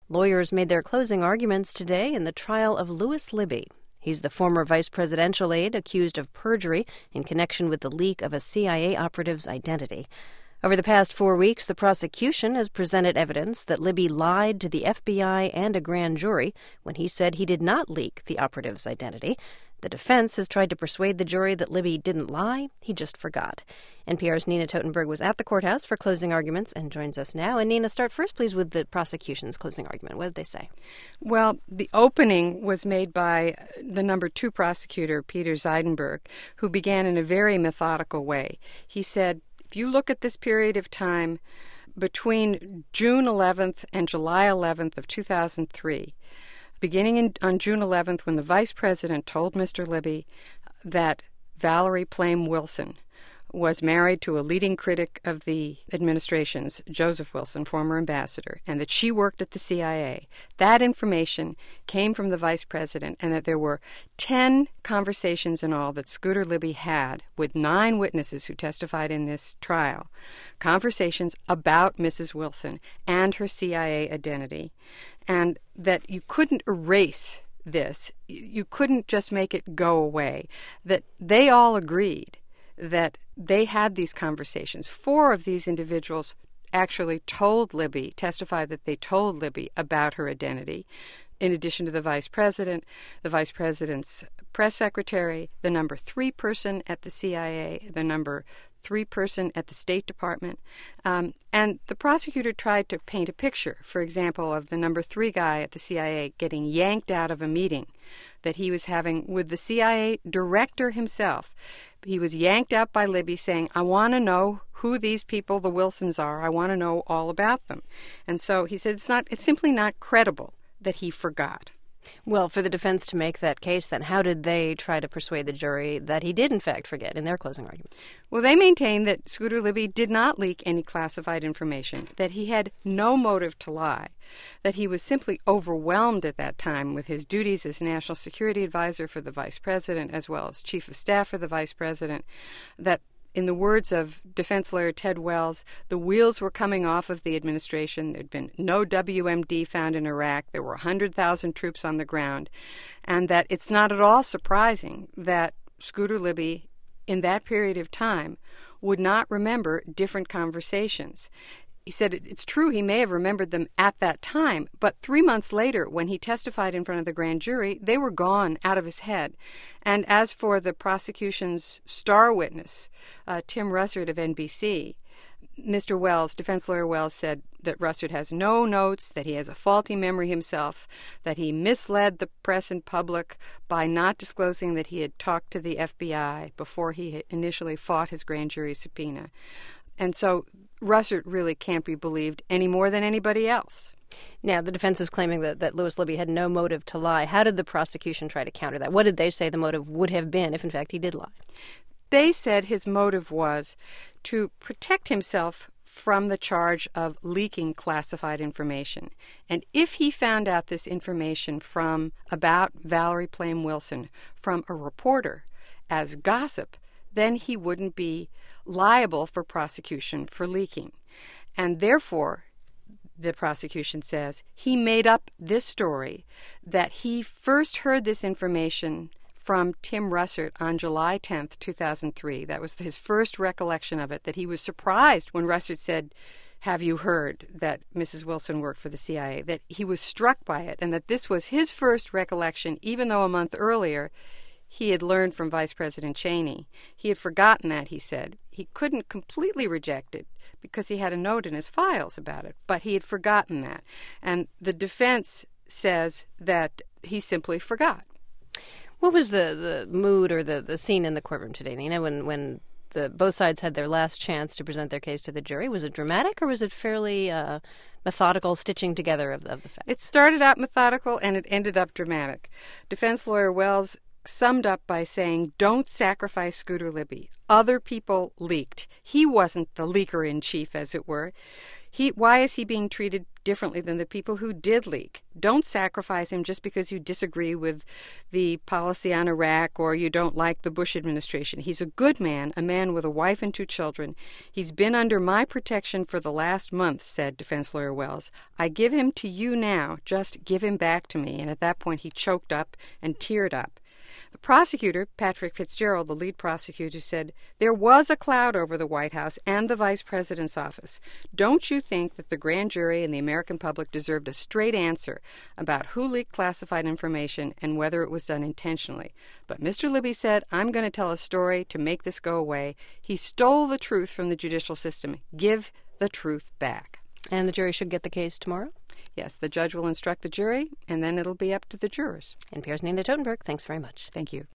Lawyers made their closing arguments today in the trial of Louis Libby. He's the former vice presidential aide accused of perjury in connection with the leak of a CIA operative's identity. Over the past 4 weeks, the prosecution has presented evidence that Libby lied to the FBI and a grand jury when he said he did not leak the operative's identity. The defense has tried to persuade the jury that Libby didn't lie, he just forgot. NPR's Nina Totenberg was at the courthouse for closing arguments and joins us now. And Nina, start first, please, with the prosecution's closing argument. What did they say? Well, the opening was made by the number 2 prosecutor, Peter Zeidenberg, who began in a very methodical way. He said, if you look at this period of time between June 11th and July 11th of 2003, beginning on June 11th when the vice president told Mr. Libby that Valerie Plame Wilson was married to a leading critic of the administration's, Joseph Wilson, former ambassador, and that she worked at the CIA. That information came from the vice president, and that there were 10 conversations in all that Scooter Libby had with 9 witnesses who testified in this trial, conversations about Mrs. Wilson and her CIA identity, and that you couldn't erase this. You couldn't just make it go away. That they all agreed that they had these conversations. 4 of these individuals actually testified that they told Libby about her identity, in addition to the vice president's press secretary, the number 3 person at the CIA, the number 3 person at the State Department. And the prosecutor tried to paint a picture, for example, of the number 3 guy at the CIA getting yanked out of a meeting that he was having with the CIA director himself. He was yanked out by Libby saying, I want to know who these people, the Wilsons, are. I want to know all about them. And so he said it's simply not credible that he forgot. Well, for the defense to make that case, then, how did they try to persuade the jury that he did, in fact, forget in their closing argument? Well, they maintained that Scooter Libby did not leak any classified information, that he had no motive to lie, that he was simply overwhelmed at that time with his duties as National Security Advisor for the Vice President, as well as Chief of Staff for the Vice President, that in the words of defense lawyer Ted Wells, the wheels were coming off of the administration. There'd been no WMD found in Iraq. There were 100,000 troops on the ground. And that it's not at all surprising that Scooter Libby, in that period of time, would not remember different conversations. He said it's true he may have remembered them at that time, but 3 months later, when he testified in front of the grand jury, they were gone out of his head. And as for the prosecution's star witness, Tim Russert of NBC, Mr. Wells, defense lawyer Wells, said that Russert has no notes, that he has a faulty memory himself, that he misled the press and public by not disclosing that he had talked to the FBI before he initially fought his grand jury subpoena. And so Russert really can't be believed any more than anybody else. Now, the defense is claiming that Louis Libby had no motive to lie. How did the prosecution try to counter that? What did they say the motive would have been if, in fact, he did lie? They said his motive was to protect himself from the charge of leaking classified information. And if he found out this information about Valerie Plame Wilson from a reporter as gossip, then he wouldn't be liable for prosecution for leaking. And therefore, the prosecution says, he made up this story that he first heard this information from Tim Russert on July 10th, 2003. That was his first recollection of it, that he was surprised when Russert said, have you heard that Mrs. Wilson worked for the CIA, that he was struck by it, and that this was his first recollection, even though a month earlier he had learned from Vice President Cheney. He had forgotten that, he said. He couldn't completely reject it because he had a note in his files about it, but he had forgotten that. And the defense says that he simply forgot. What was the mood or the scene in the courtroom today, Nina, when both sides had their last chance to present their case to the jury? Was it dramatic or was it fairly methodical stitching together of the facts? It started out methodical and it ended up dramatic. Defense lawyer Wells summed up by saying, don't sacrifice Scooter Libby. Other people leaked. He wasn't the leaker in chief, as it were. Why is he being treated differently than the people who did leak. Don't sacrifice him just because you disagree with the policy on Iraq or you don't like the Bush administration. He's a good man, a man with a wife and 2 children. He's been under my protection for the last month, said defense lawyer Wells. I give him to you now. Just give him back to me. And at that point, he choked up and teared up. The prosecutor, Patrick Fitzgerald, the lead prosecutor, said, there was a cloud over the White House and the vice president's office. Don't you think that the grand jury and the American public deserved a straight answer about who leaked classified information and whether it was done intentionally? But Mr. Libby said, I'm going to tell a story to make this go away. He stole the truth from the judicial system. Give the truth back. And the jury should get the case tomorrow? Yes, the judge will instruct the jury, and then it'll be up to the jurors. NPR's Nina Totenberg, thanks very much. Thank you.